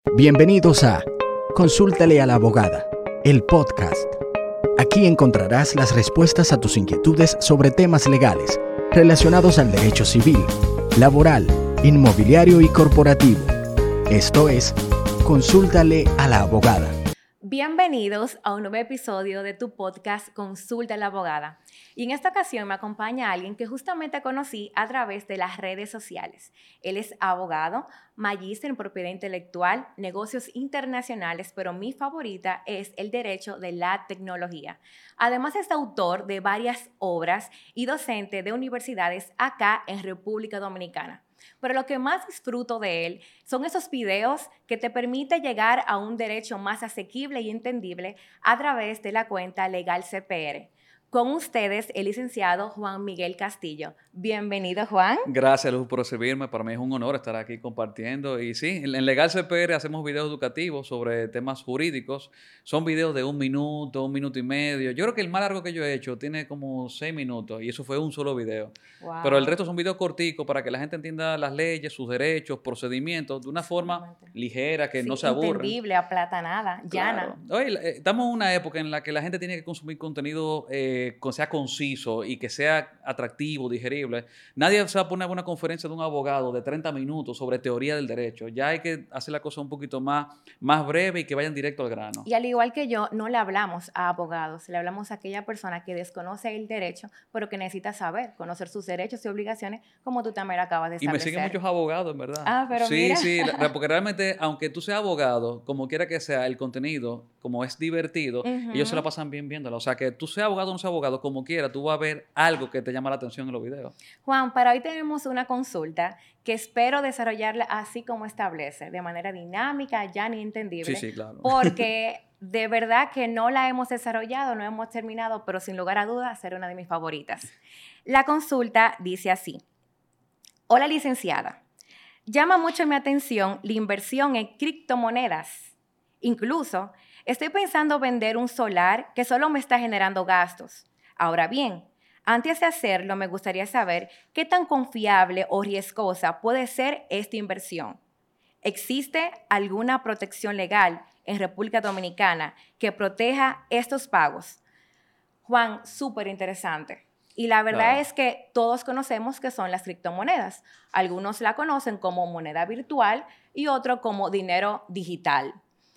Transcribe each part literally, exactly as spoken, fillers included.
Bienvenidos a Consúltale a la Abogada, el podcast. Aquí encontrarás las respuestas a tus inquietudes sobre temas legales relacionados al derecho civil, laboral, inmobiliario y corporativo. Esto es Consúltale a la Abogada. Bienvenidos a un nuevo episodio de tu podcast Consulta a la Abogada. Y en esta ocasión me acompaña alguien que justamente conocí a través de las redes sociales. Él es abogado, magíster en propiedad intelectual, negocios internacionales, pero mi favorita es el derecho de la tecnología. Además es autor de varias obras y docente de universidades acá en República Dominicana. Pero lo que más disfruto de él son esos videos que te permiten llegar a un derecho más asequible y entendible a través de la cuenta Legal C P R. Con ustedes, el licenciado Juan Miguel Castillo. Bienvenido, Juan. Gracias, Luz, por recibirme. Para mí es un honor estar aquí compartiendo. Y sí, en Legal C P R hacemos videos educativos sobre temas jurídicos. Son videos de un minuto, un minuto y medio. Yo creo que el más largo que yo he hecho tiene como seis minutos y eso fue un solo video. Wow. Pero el resto son videos corticos para que la gente entienda las leyes, sus derechos, procedimientos de una forma ligera, que sí, no se aburra. Entendible, aplatanada, llana. Claro. Oye, estamos en una época en la que la gente tiene que consumir contenido eh, que sea conciso y que sea atractivo, digerible. Nadie se va a poner a una conferencia de un abogado de treinta minutos sobre teoría del derecho. Ya hay que hacer la cosa un poquito más, más breve y que vayan directo al grano. Y al igual que yo, no le hablamos a abogados, le hablamos a aquella persona que desconoce el derecho, pero que necesita saber, conocer sus derechos y obligaciones, como tú también acabas de establecer. Y me siguen muchos abogados, en verdad. Ah, pero sí, mira. Sí, sí, porque realmente, aunque tú seas abogado, como quiera que sea, el contenido, como es divertido, uh-huh. ellos se la pasan bien viéndolo. O sea, que tú seas abogado o no seas abogado, como quiera, tú vas a ver algo que te llama la atención en los videos. Juan, para hoy tenemos una consulta que espero desarrollarla así como establece, de manera dinámica, llana y entendible. Sí, sí, claro. Porque de verdad que no la hemos desarrollado, no hemos terminado, pero sin lugar a dudas será una de mis favoritas. La consulta dice así. Hola, licenciada. Llama mucho mi atención la inversión en criptomonedas. Incluso, estoy pensando vender un solar que solo me está generando gastos. Ahora bien, antes de hacerlo, me gustaría saber qué tan confiable o riesgosa puede ser esta inversión. ¿Existe alguna protección legal en República Dominicana que proteja estos pagos? Juan, súper interesante. Y la verdad claro. es que todos conocemos qué son las criptomonedas. Algunos la conocen como moneda virtual y otros como dinero digital.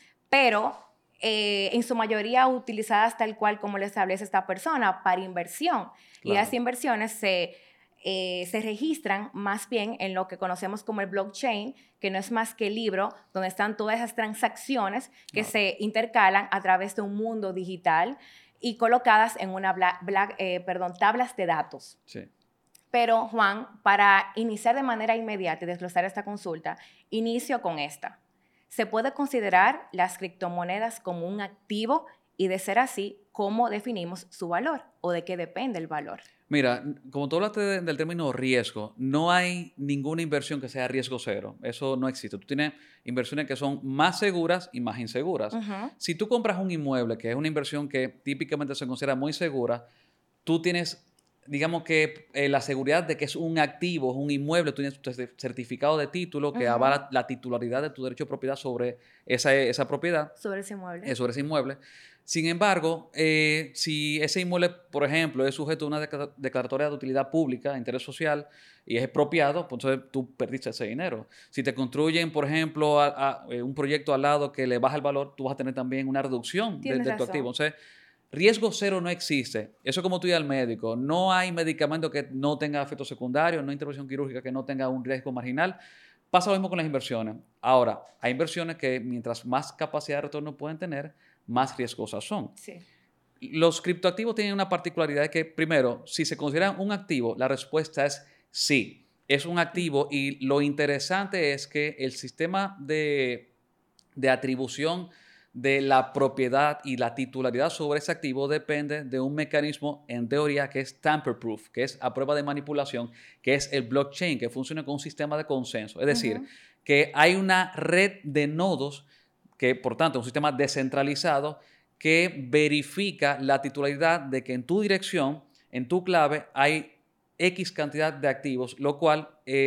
Pero eh, en su mayoría utilizadas tal cual como lo establece esta persona para inversión. Claro. Y las inversiones se, eh, se registran más bien en lo que conocemos como el blockchain, que no es más que el libro donde están todas esas transacciones que claro. se intercalan a través de un mundo digital y colocadas en una black, black, eh, perdón, tablas de datos. Sí. Pero, Juan, para iniciar de manera inmediata y desglosar esta consulta, inicio con esta. ¿Se puede considerar las criptomonedas como un activo? Y de ser así, ¿cómo definimos su valor? ¿O de qué depende el valor? Mira, como tú hablaste de, del término riesgo, no hay ninguna inversión que sea riesgo cero. Eso no existe. Tú tienes inversiones que son más seguras y más inseguras. Uh-huh. Si tú compras un inmueble, que es una inversión que típicamente se considera muy segura, tú tienes, digamos que eh, la seguridad de que es un activo, es un inmueble, tú tienes tu certificado de título que uh-huh. avala la titularidad de tu derecho de propiedad sobre esa, esa propiedad. Sobre ese inmueble. Eh, sobre ese inmueble. Sin embargo, eh, si ese inmueble, por ejemplo, es sujeto a una declaratoria de utilidad pública, de interés social, y es expropiado, pues entonces tú perdiste ese dinero. Si te construyen, por ejemplo, a, a, un proyecto al lado que le baja el valor, tú vas a tener también una reducción de, de tu activo. Entonces, riesgo cero no existe. Eso es como tú ir al médico. No hay medicamento que no tenga efectos secundarios, no hay intervención quirúrgica que no tenga un riesgo marginal. Pasa lo mismo con las inversiones. Ahora, hay inversiones que mientras más capacidad de retorno pueden tener, más riesgosas son. Sí. Los criptoactivos tienen una particularidad que, primero, si se consideran un activo, la respuesta es sí. Es un activo y lo interesante es que el sistema de, de atribución de la propiedad y la titularidad sobre ese activo depende de un mecanismo, en teoría, que es tamper-proof, que es a prueba de manipulación, que es el blockchain, que funciona con un sistema de consenso. Es decir, uh-huh. que hay una red de nodos que, por tanto, es un sistema descentralizado que verifica la titularidad de que en tu dirección, en tu clave, hay X cantidad de activos, lo cual eh,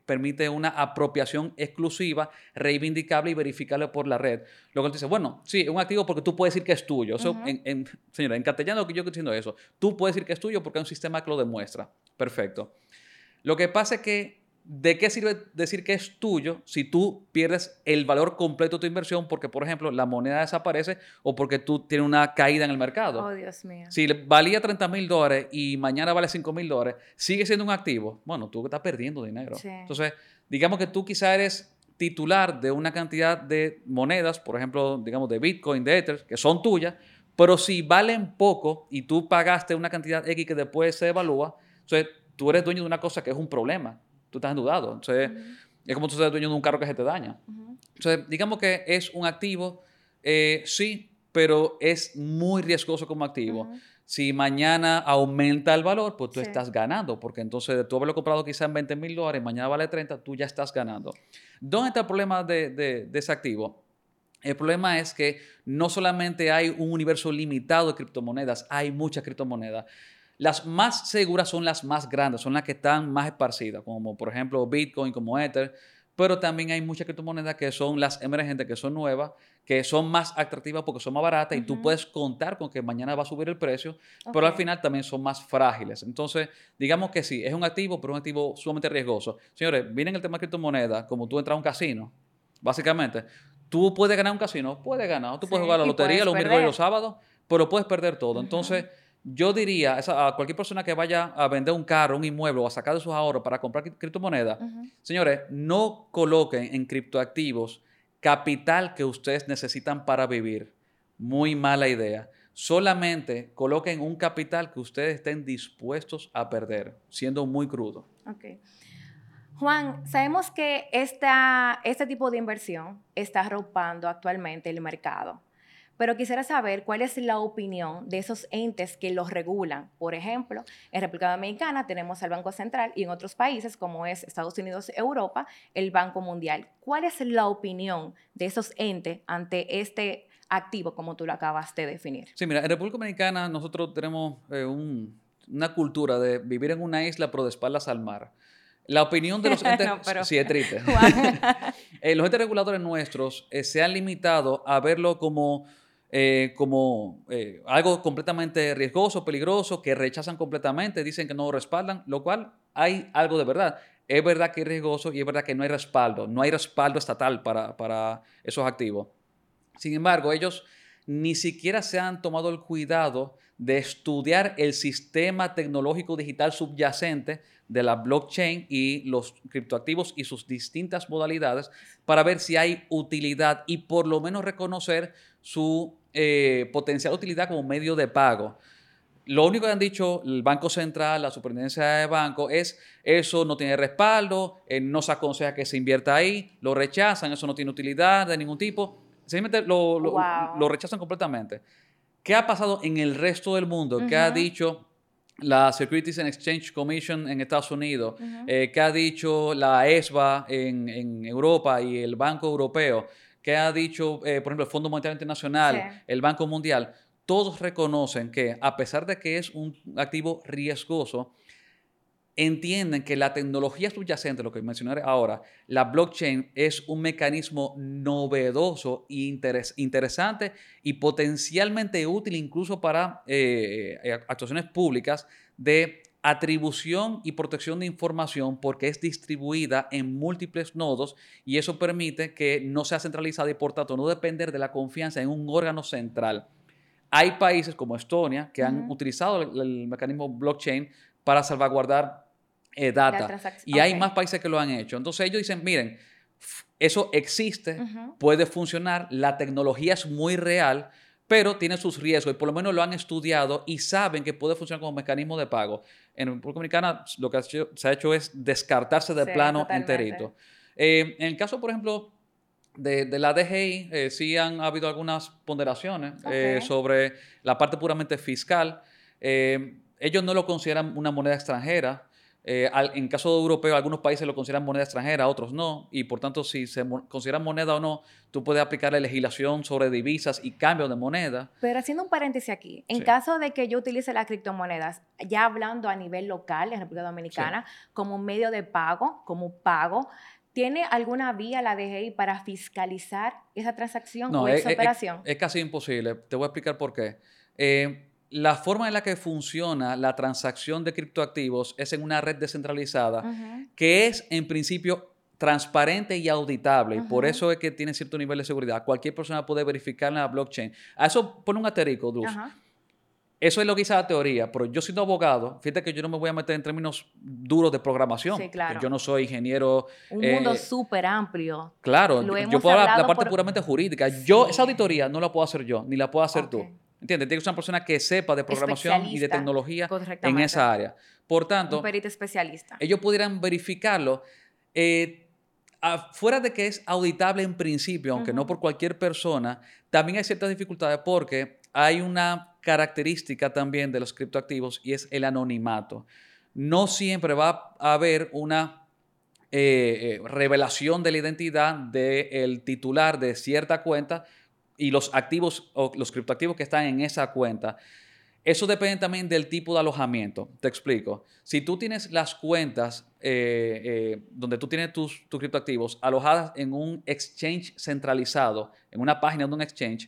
permite una apropiación exclusiva, reivindicable y verificable por la red. Luego él dice, bueno, sí, es un activo porque tú puedes decir que es tuyo. Eso, uh-huh. en, en, señora, en castellano lo que yo estoy diciendo es eso. Tú puedes decir que es tuyo porque hay un sistema que lo demuestra. Perfecto. Lo que pasa es que, ¿de qué sirve decir que es tuyo si tú pierdes el valor completo de tu inversión porque, por ejemplo, la moneda desaparece o porque tú tienes una caída en el mercado? Oh, Dios mío. Si valía treinta mil dólares y mañana vale cinco mil dólares, ¿sigue siendo un activo? Bueno, tú estás perdiendo dinero. Sí. Entonces, digamos que tú quizá eres titular de una cantidad de monedas, por ejemplo, digamos de Bitcoin, de Ether, que son tuyas, pero si valen poco y tú pagaste una cantidad X que después se evalúa, entonces tú eres dueño de una cosa que es un problema. Tú estás endeudado. Entonces, uh-huh. es como tú seas dueño de un carro que se te daña. Uh-huh. Entonces, digamos que es un activo, eh, sí, pero es muy riesgoso como activo. Uh-huh. Si mañana aumenta el valor, pues tú sí. estás ganando, porque entonces tú haberlo comprado quizá en veinte mil dólares, mañana vale treinta, tú ya estás ganando. ¿Dónde está el problema de, de, de ese activo? El problema es que no solamente hay un universo limitado de criptomonedas, hay muchas criptomonedas. Las más seguras son las más grandes, son las que están más esparcidas, como por ejemplo Bitcoin, como Ether, pero también hay muchas criptomonedas que son las emergentes, que son nuevas, que son más atractivas porque son más baratas uh-huh. y tú puedes contar con que mañana va a subir el precio, okay. pero al final también son más frágiles. Entonces, digamos que sí, es un activo, pero un activo sumamente riesgoso. Señores, vienen el tema de criptomonedas, como tú entras a un casino, básicamente, tú puedes ganar un casino, puedes ganar, tú sí, puedes jugar la lotería los miércoles y los sábados, pero puedes perder todo. Uh-huh. Entonces, yo diría a cualquier persona que vaya a vender un carro, un inmueble o a sacar de sus ahorros para comprar criptomonedas, uh-huh. señores, no coloquen en criptoactivos capital que ustedes necesitan para vivir. Muy mala idea. Solamente coloquen un capital que ustedes estén dispuestos a perder, siendo muy crudo. Okay. Juan, sabemos que esta, este tipo de inversión está arropando actualmente el mercado. Pero quisiera saber cuál es la opinión de esos entes que los regulan. Por ejemplo, en República Dominicana tenemos al Banco Central y en otros países, como es Estados Unidos, Europa, el Banco Mundial. ¿Cuál es la opinión de esos entes ante este activo, como tú lo acabas de definir? Sí, mira, en República Dominicana nosotros tenemos eh, un, una cultura de vivir en una isla pero de espaldas al mar. La opinión de los entes... no, pero... Sí, es triste. eh, los entes reguladores nuestros eh, se han limitado a verlo como... Eh, como eh, algo completamente riesgoso, peligroso, que rechazan completamente, dicen que no lo respaldan, lo cual hay algo de verdad. Es verdad que es riesgoso y es verdad que no hay respaldo, no hay respaldo estatal para, para esos activos. Sin embargo, ellos ni siquiera se han tomado el cuidado de estudiar el sistema tecnológico digital subyacente de la blockchain y los criptoactivos y sus distintas modalidades para ver si hay utilidad y por lo menos reconocer su eh, potencial utilidad como medio de pago. Lo único que han dicho el Banco Central, la Superintendencia de Banco, es eso no tiene respaldo, eh, no se aconseja que se invierta ahí, lo rechazan, eso no tiene utilidad de ningún tipo. Simplemente lo, lo, wow. lo rechazan completamente. ¿Qué ha pasado en el resto del mundo? Uh-huh. ¿Qué ha dicho la Securities and Exchange Commission en Estados Unidos? Uh-huh. eh, ¿Qué ha dicho la E S B A en, en Europa y el Banco Europeo? ¿Qué ha dicho, eh, por ejemplo, el Fondo Monetario Internacional, sí. el Banco Mundial? Todos reconocen que, a pesar de que es un activo riesgoso, entienden que la tecnología subyacente, lo que mencioné ahora, la blockchain, es un mecanismo novedoso e interes- interesante y potencialmente útil incluso para eh, actuaciones públicas de atribución y protección de información porque es distribuida en múltiples nodos y eso permite que no sea centralizada y por tanto no depender de la confianza en un órgano central. Hay países como Estonia que uh-huh. han utilizado el, el mecanismo blockchain para salvaguardar eh, data y okay. hay más países que lo han hecho. Entonces ellos dicen, miren, eso existe, uh-huh. puede funcionar, la tecnología es muy real, pero tiene sus riesgos y por lo menos lo han estudiado y saben que puede funcionar como mecanismo de pago. En República Dominicana lo que se ha hecho es descartarse de sí, plano totalmente. enterito. Eh, en el caso, por ejemplo, de, de la D G I, eh, sí han habido algunas ponderaciones okay. eh, sobre la parte puramente fiscal. Eh, ellos no lo consideran una moneda extranjera, Eh, al, en caso europeo, algunos países lo consideran moneda extranjera, otros no. Y por tanto, si se mo- consideran moneda o no, tú puedes aplicar la legislación sobre divisas y cambio de moneda. Pero haciendo un paréntesis aquí, en Sí. caso de que yo utilice las criptomonedas, ya hablando a nivel local en República Dominicana, como un medio de pago, como pago, ¿tiene alguna vía la D G I para fiscalizar esa transacción No, o es, esa es- operación? es casi imposible. Te voy a explicar por qué. Eh, la forma en la que funciona la transacción de criptoactivos es en una red descentralizada Ujú, que es, en principio, transparente y auditable. Y por ujú. eso es que tiene cierto nivel de seguridad. Cualquier persona puede verificar en la blockchain. A eso pone un asterisco, Luz. Ajá. Eso es lo que dice la teoría, pero yo siendo abogado, fíjate que yo no me voy a meter en términos duros de programación, Sí, claro. porque yo no soy ingeniero. Un eh, mundo súper amplio. Claro, Lo yo, yo hemos puedo hablar la hablado parte por- puramente jurídica. Yo, Sí. esa auditoría no la puedo hacer yo, ni la puedo hacer Ok. tú. ¿Entiendes? Tiene que ser una persona que sepa de programación y de Especialista, tecnología en correctamente. esa área. Por Un tanto, perito especialista. ellos pudieran verificarlo. eh, afuera de que es auditable en principio, aunque no Ujú. por cualquier persona, también hay ciertas dificultades porque hay una característica también de los criptoactivos y es el anonimato. No siempre va a haber una eh, eh, revelación de la identidad del titular de cierta cuenta y los activos o los criptoactivos que están en esa cuenta. Eso depende también del tipo de alojamiento. Te explico. Si tú tienes las cuentas eh, eh, donde tú tienes tus, tus criptoactivos alojadas en un exchange centralizado, en una página de un exchange,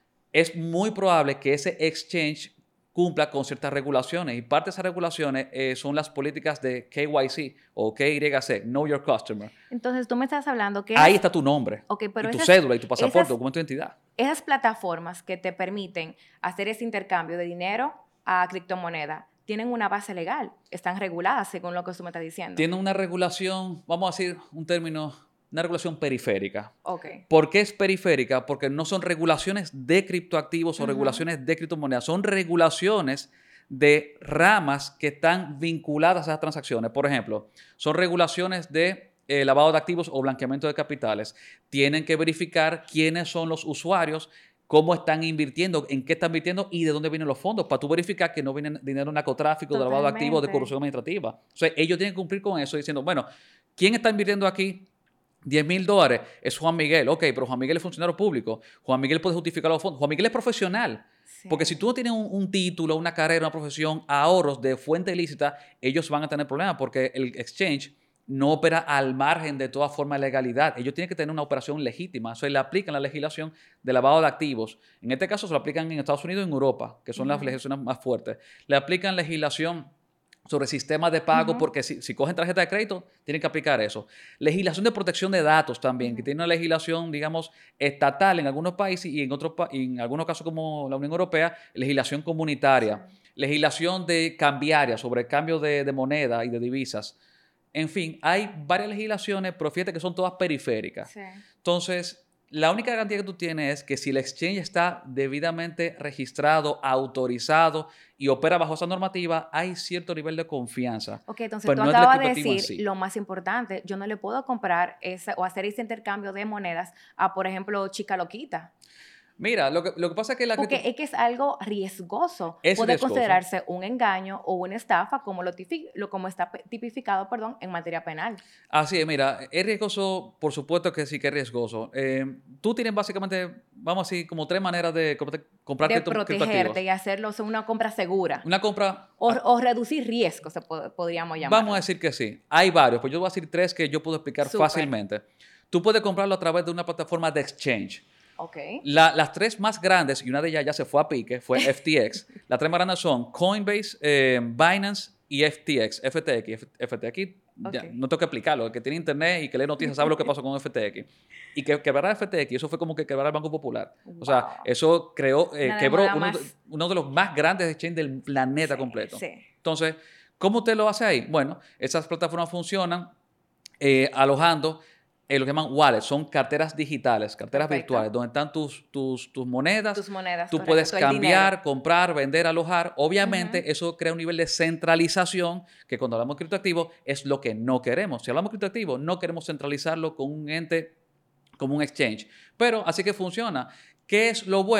es muy probable que ese exchange cumpla con ciertas regulaciones. Y parte de esas regulaciones eh, son las políticas de K Y C o K Y C, Know Your Customer. Entonces, tú me estás hablando que... Ahí esas- está tu nombre, Ok, pero y tu esas- cédula, y tu pasaporte, esas- documento de identidad. Esas plataformas que te permiten hacer ese intercambio de dinero a criptomoneda tienen una base legal, están reguladas según lo que tú me estás diciendo. Tiene una regulación, vamos a decir un término, una regulación periférica. Ok. ¿Por qué es periférica? Porque no son regulaciones de criptoactivos o Ujú. regulaciones de criptomonedas, son regulaciones de ramas que están vinculadas a esas transacciones. Por ejemplo, son regulaciones de eh, lavado de activos o blanqueamiento de capitales. Tienen que verificar quiénes son los usuarios, cómo están invirtiendo, en qué están invirtiendo y de dónde vienen los fondos, para tú verificar que no viene dinero de narcotráfico, de lavado de activos, de Totalmente. corrupción administrativa. O sea, ellos tienen que cumplir con eso diciendo, bueno, ¿quién está invirtiendo aquí diez mil dólares? Es Juan Miguel. Ok, pero Juan Miguel es funcionario público. Juan Miguel puede justificar los fondos. Juan Miguel es profesional. Sí. Porque si tú no tienes un, un título, una carrera, una profesión, ahorros de fuente ilícita, ellos van a tener problemas porque el exchange no opera al margen de toda forma de legalidad. Ellos tienen que tener una operación legítima. O sea, le aplican la legislación de lavado de activos. En este caso se lo aplican en Estados Unidos y en Europa, que son las Ujú. legislaciones más fuertes. Le aplican legislación sobre sistemas de pago, Ujú. porque si, si cogen tarjeta de crédito, tienen que aplicar eso. Legislación de protección de datos también, que Ujú. tiene una legislación, digamos, estatal en algunos países y en, otros pa- y en algunos casos como la Unión Europea, legislación comunitaria. Sí. Legislación de cambiaria, sobre cambio de, de moneda y de divisas. En fin, hay varias legislaciones, pero fíjate que son todas periféricas. Sí. Entonces, la única garantía que tú tienes es que si el exchange está debidamente registrado, autorizado y opera bajo esa normativa, hay cierto nivel de confianza. Ok, entonces Pero tú no es del acabas de criptoactivo en decir sí. lo más importante. Yo no le puedo comprar ese, o hacer ese intercambio de monedas a, por ejemplo, Chica Loquita. Mira, lo que, lo que pasa es que la Porque cripto- es que es algo riesgoso. Es Puede riesgoso. considerarse un engaño o una estafa como, lo tipi- lo, como está pe- tipificado perdón, en materia penal. Así es, mira, es riesgoso, por supuesto que sí que es riesgoso. Eh, tú tienes básicamente, vamos a decir, como tres maneras de comprar comprar De cripto- protegerte criptoactivos. y hacerlo o sea, una compra segura. Una compra... O, o reducir riesgos, se pod- podríamos llamar. Vamos a decir que sí. Hay varios, pues yo voy a decir tres que yo puedo explicar Súper. fácilmente. Tú puedes comprarlo a través de una plataforma de exchange. Ok. La- las tres más grandes, y una de ellas ya se fue a pique, fue F T X. Las tres más grandes son Coinbase, eh, Binance y F T X. F T X. F T X, ya, Ok. no tengo que explicarlo. El que tiene internet y que lee noticias sabe lo que pasó con F T X. Y que quebrara F T X, eso fue como que quebrar el Banco Popular. O sea, Wow. eso creó, eh, Una quebró demora uno, más- de- uno de los más grandes exchanges del planeta Sí, completo. Sí. Entonces, ¿cómo usted lo hace ahí? Bueno, esas plataformas funcionan eh, alojando eh, lo que llaman wallets, son carteras digitales, carteras Perfecto. virtuales, donde están tus, tus, tus monedas. Tus monedas. Tú correcto, puedes todo el cambiar, dinero. comprar, vender, alojar. Obviamente, Ujú. eso crea un nivel de centralización que cuando hablamos de criptoactivo es lo que no queremos. Si hablamos de criptoactivo, no queremos centralizarlo con un ente como un exchange. Pero así que funciona. ¿Qué es lo bueno?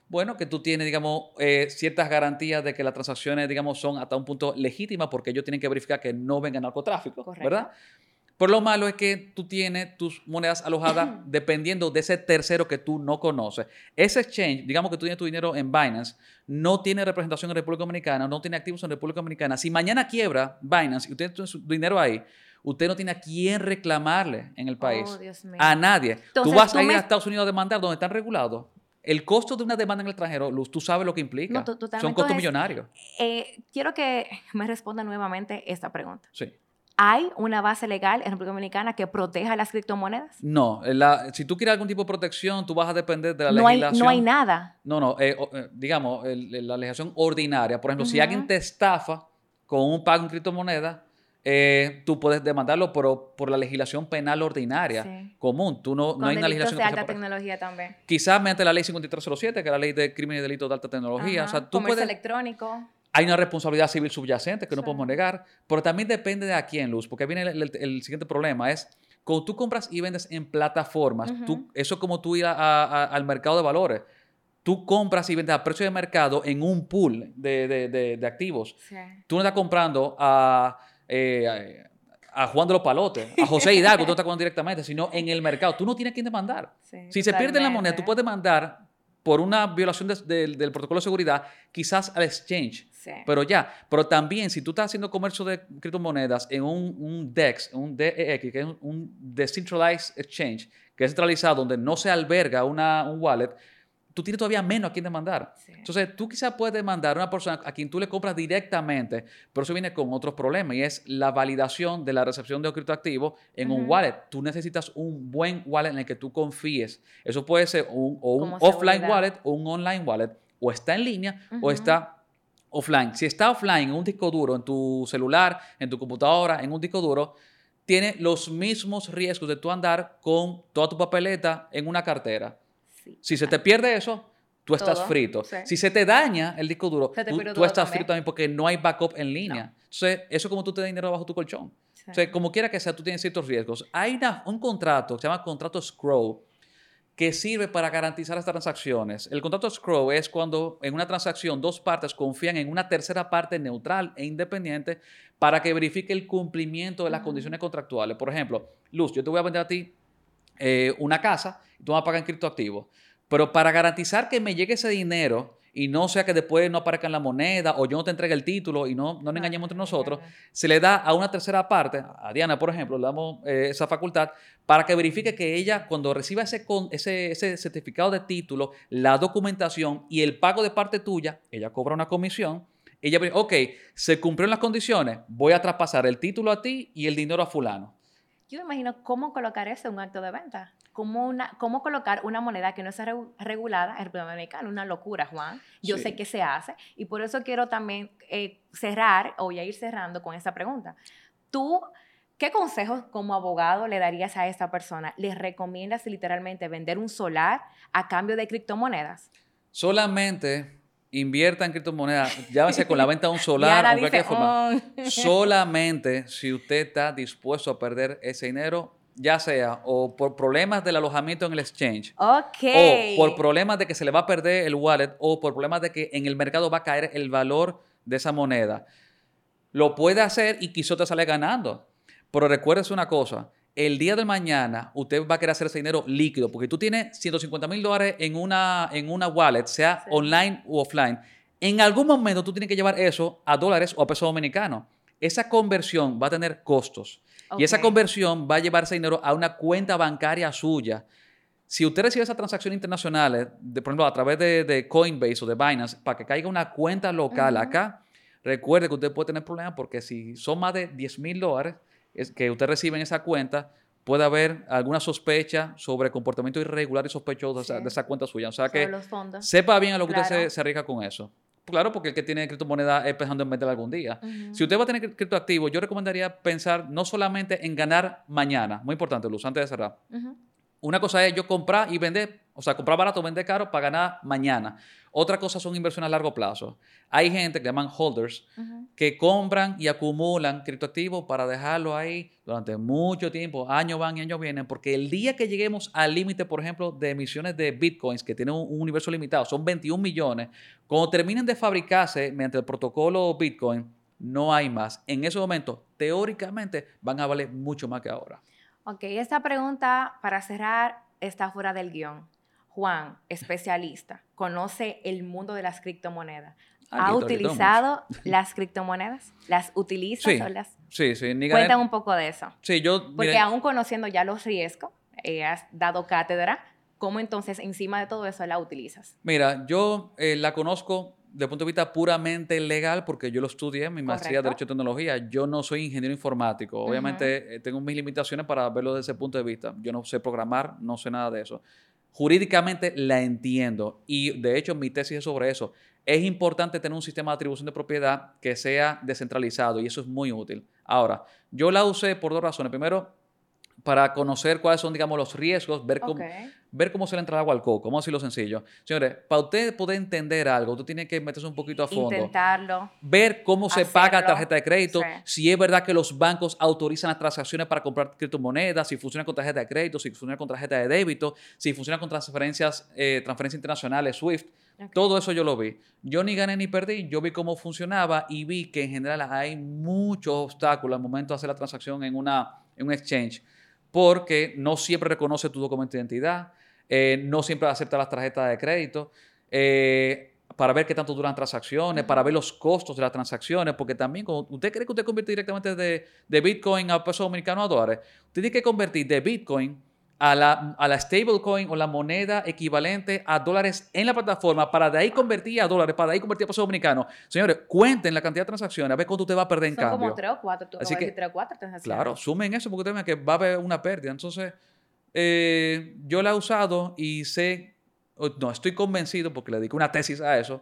Bueno, que tú tienes, digamos, eh, ciertas garantías de que las transacciones, digamos, son hasta un punto legítimas porque ellos tienen que verificar que no venga narcotráfico, Correcto. ¿verdad? Pero lo malo es que tú tienes tus monedas alojadas dependiendo de ese tercero que tú no conoces. Ese exchange, digamos que tú tienes tu dinero en Binance, no tiene representación en República Dominicana, no tiene activos en República Dominicana. Si mañana quiebra Binance y usted tiene su dinero ahí, usted no tiene a quién reclamarle en el país. Oh, Dios mío. A nadie. Entonces, tú vas tú a ir me- a Estados Unidos a demandar donde están regulados. El costo de una demanda en el extranjero, Luz, tú sabes lo que implica. No, to- totalmente. Son costos Entonces, millonarios. Eh, quiero que me responda nuevamente esta pregunta. Sí. ¿Hay una base legal en República Dominicana que proteja las criptomonedas? No, la- si tú quieres algún tipo de protección, tú vas a depender de la No hay, legislación. no hay nada. No, no, eh, o- eh, digamos, el- el- la legislación ordinaria. Por ejemplo, si Ujú. alguien te estafa con un pago en criptomonedas, eh, tú puedes demandarlo pero por la legislación penal ordinaria, Sí. común. Tú no, no Con hay una delitos legislación de que alta sea por- tecnología también. Quizás mediante la ley cincuenta y tres cero siete, que es la ley de crímenes y delitos de alta tecnología. Ajá. O sea, tú Comercio puedes... electrónico. Hay una responsabilidad civil subyacente que no Sí. podemos negar, pero también depende de a quién, Luz, porque viene el, el- el siguiente problema, es cuando tú compras y vendes en plataformas, Ujú. tú, eso es como tú ir a- a- al mercado de valores. Tú compras y vendes a precio de mercado en un pool de, de- de- de activos. Sí. Tú no estás comprando a, eh, a, a Juan de los Palotes, a José Hidalgo, tú no estás comprando directamente, sino en el mercado. Tú no tienes quien demandar. Sí, Si se pierde la moneda, totalmente. tú puedes demandar por una violación de- del- del protocolo de seguridad, quizás al exchange. Sí. Pero ya, pero también si tú estás haciendo comercio de criptomonedas en un, un D E X, un D E X, que es un, un Decentralized Exchange, que es centralizado, donde no se alberga una, un wallet, tú tienes todavía menos a quien demandar. Sí. Entonces, tú quizás puedes demandar a una persona a quien tú le compras directamente, pero eso viene con otros problemas y es la validación de la recepción de un criptoactivo en un Ujú. wallet. Tú necesitas un buen wallet en el que tú confíes. Eso puede ser un, o un Como offline seguridad. wallet o un online wallet. O está en línea o Ujú. está offline. Si está offline en un disco duro, en tu celular, en tu computadora, en un disco duro, tiene los mismos riesgos de tú andar con toda tu papeleta en una cartera. Sí. Si se te pierde eso, tú estás Todo, frito. sí. Si se te daña el disco duro, Se te tú, pierde tú todo estás también. frito también porque no hay backup en línea. Entonces, eso es como tú te das dinero bajo tu colchón. Sí. O sea, como quiera que sea, tú tienes ciertos riesgos. Hay una- un contrato que se llama contrato escrow que sirve para garantizar las transacciones. El contrato escrow es cuando en una transacción dos partes confían en una tercera parte neutral e independiente para que verifique el cumplimiento de las Ujú. condiciones contractuales. Por ejemplo, Luz, yo te voy a vender a ti eh, una casa y tú me vas a pagar en criptoactivos. Pero para garantizar que me llegue ese dinero y no sea que después no aparezca en la moneda o yo no te entregue el título y no, no nos engañemos entre nosotros, se le da a una tercera parte, a Diana, por ejemplo, le damos eh, esa facultad para que verifique que ella, cuando reciba ese, con, ese, ese certificado de título, la documentación y el pago de parte tuya, ella cobra una comisión. Ella dice, ok, se cumplieron las condiciones, voy a traspasar el título a ti y el dinero a fulano. Yo me imagino cómo colocar eso en un acto de venta. Cómo, una, cómo colocar una moneda que no está regu- regulada en República Dominicana. Una locura, Juan. Yo Sí. sé que se hace. Y por eso quiero también eh, cerrar, o ya ir cerrando con esta pregunta. Tú, ¿qué consejos como abogado le darías a esta persona? ¿Les recomiendas literalmente vender un solar a cambio de criptomonedas? Solamente invierta en criptomonedas, llámese con la venta de un Y solar ahora o en cualquier dice, forma. "Oh". Solamente si usted está dispuesto a perder ese dinero, ya sea o por problemas del alojamiento en el exchange, Ok. o por problemas de que se le va a perder el wallet, o por problemas de que en el mercado va a caer el valor de esa moneda. Lo puede hacer y quizás te sale ganando. Pero recuérdese una cosa, el día de mañana usted va a querer hacer ese dinero líquido, porque tú tienes ciento cincuenta mil dólares en una, en una wallet, sea Sí. online u offline. En algún momento tú tienes que llevar eso a dólares o a pesos dominicanos. Esa conversión va a tener costos. Y esa Ok. conversión va a llevar ese dinero a una cuenta bancaria suya. Si usted recibe esas transacciones internacionales, de, por ejemplo, a través de, de Coinbase o de Binance, para que caiga una cuenta local Ujú. acá, recuerde que usted puede tener problemas porque si son más de diez mil dólares es que usted recibe en esa cuenta, puede haber alguna sospecha sobre comportamiento irregular y sospechoso de, esa, Sí. de esa cuenta suya. O sea Sobre que los fondos. sepa bien a lo que usted Claro. se, se arriesga con eso. Claro, porque el que tiene criptomoneda es pensando en meterla algún día. Ujú. Si usted va a tener cri- criptoactivo, yo recomendaría pensar no solamente en ganar mañana, muy importante, Luz, antes de cerrar. Ujú. Una cosa es yo comprar y vender O sea, comprar barato, vender caro para ganar mañana. Otra cosa son inversiones a largo plazo. Hay gente que llaman holders uh-huh. que compran y acumulan criptoactivos para dejarlo ahí durante mucho tiempo. Años van y años vienen. Porque el día que lleguemos al límite, por ejemplo, de emisiones de bitcoins, que tienen un, un universo limitado, son veintiún millones. Cuando terminen de fabricarse mediante el protocolo Bitcoin, no hay más. En ese momento, teóricamente, van a valer mucho más que ahora. Ok, esta pregunta, para cerrar, está fuera del guión. Juan, especialista, conoce el mundo de las criptomonedas. ¿Ha Aquí, utilizado las criptomonedas? ¿Las utilizas sí, o las...? Sí, sí. Ni Cuéntame un poco de eso. Sí, yo... Porque mire, aún conociendo ya los riesgos, eh, has dado cátedra, ¿cómo entonces encima de todo eso la utilizas? Mira, yo eh, la conozco desde el punto de vista puramente legal porque yo lo estudié en mi maestría de Derecho y Tecnología. Yo no soy ingeniero informático. Obviamente uh-huh. eh, tengo mis limitaciones para verlo desde ese punto de vista. Yo no sé programar, no sé nada de eso. Jurídicamente la entiendo y de hecho mi tesis es sobre eso. Es importante tener un sistema de atribución de propiedad que sea descentralizado y eso es muy útil. Ahora, yo la usé por dos razones. Primero, para conocer cuáles son, digamos, los riesgos, ver cómo, okay. ver cómo se le entra agua al coco. Vamos a decirlo sencillo. Señores, para usted poder entender algo, usted tiene que meterse un poquito a fondo. Intentarlo. Ver cómo se hacerlo. paga la tarjeta de crédito, Sí. si es verdad que los bancos autorizan las transacciones para comprar criptomonedas, si funciona con tarjeta de crédito, si funciona con tarjeta de débito, si funciona con transferencias, eh, transferencias internacionales, SWIFT. Okay. Todo eso yo lo vi. Yo ni gané ni perdí. Yo vi cómo funcionaba y vi que en general hay muchos obstáculos al momento de hacer la transacción en, una, en un exchange. Porque no siempre reconoce tu documento de identidad, eh, no siempre acepta las tarjetas de crédito, eh, para ver qué tanto duran transacciones, uh-huh. para ver los costos de las transacciones, porque también, cuando usted cree que usted convierte directamente de, de Bitcoin a peso dominicano a dólares, usted tiene que convertir de Bitcoin a la, a la stablecoin o la moneda equivalente a dólares en la plataforma, para de ahí convertir a dólares, para de ahí convertir a peso dominicano. Señores, cuenten la cantidad de transacciones, a ver cuánto usted va a perder en Son cambio. Son como tres o cuatro, tú Así que, tres o cuatro transacciones. Claro, sumen eso porque usted ve que va a haber una pérdida. Entonces, eh, yo la he usado y sé, no, estoy convencido porque le dedico una tesis a eso.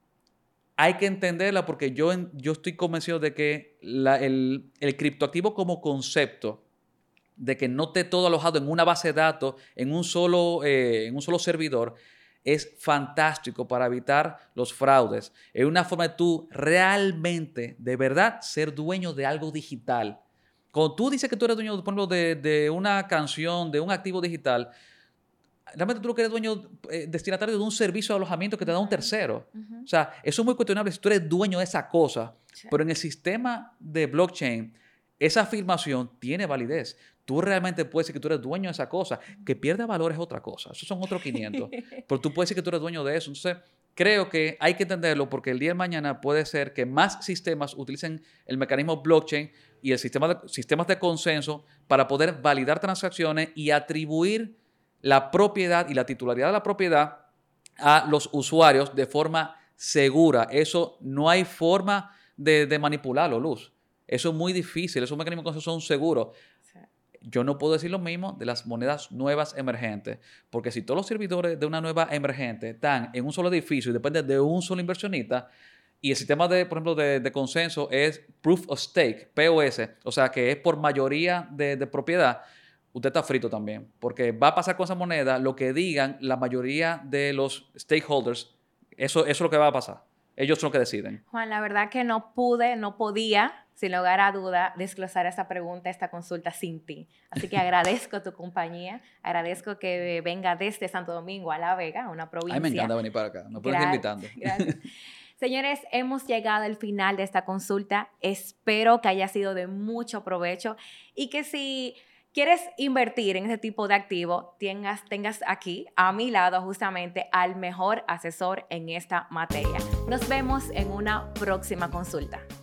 Hay que entenderla porque yo, yo estoy convencido de que la, el, el criptoactivo como concepto, de que no esté todo alojado en una base de datos, en un solo, eh, en un solo servidor, es fantástico para evitar los fraudes. Es una forma de tú realmente, de verdad, ser dueño de algo digital. Cuando tú dices que tú eres dueño, por ejemplo, de, de una canción, de un activo digital, realmente tú lo que eres dueño, eh, destinatario de un servicio de alojamiento que te da un tercero. Uh-huh. O sea, eso es muy cuestionable si tú eres dueño de esa cosa. Sí. Pero en el sistema de blockchain, esa afirmación tiene validez. Tú realmente puedes decir que tú eres dueño de esa cosa. Que pierda valor es otra cosa. Esos son otros quinientos. Pero tú puedes decir que tú eres dueño de eso. Entonces, creo que hay que entenderlo porque el día de mañana puede ser que más sistemas utilicen el mecanismo blockchain y el sistema de, sistemas de consenso para poder validar transacciones y atribuir la propiedad y la titularidad de la propiedad a los usuarios de forma segura. Eso no hay forma de, de manipularlo, Luz. Eso es muy difícil. Esos mecanismos de consenso son seguros. Sí. Yo no puedo decir lo mismo de las monedas nuevas emergentes, porque si todos los servidores de una nueva emergente están en un solo edificio y dependen de un solo inversionista, y el sistema de, por ejemplo, de, de consenso es Proof of Stake, P O S, o sea, que es por mayoría de, de propiedad, usted está frito también, porque va a pasar con esa moneda lo que digan la mayoría de los stakeholders, eso, eso es lo que va a pasar. Ellos son los que deciden. Juan, la verdad que no pude, no podía, sin lugar a duda, desglosar esta pregunta, esta consulta sin ti. Así que agradezco tu compañía, agradezco que venga desde Santo Domingo a La Vega, una provincia. A mí me encanta venir para acá, me pueden ir invitando. Gracias. Señores, hemos llegado al final de esta consulta. Espero que haya sido de mucho provecho y que si quieres invertir en ese tipo de activo, tengas, tengas aquí a mi lado justamente al mejor asesor en esta materia. Nos vemos en una próxima consulta.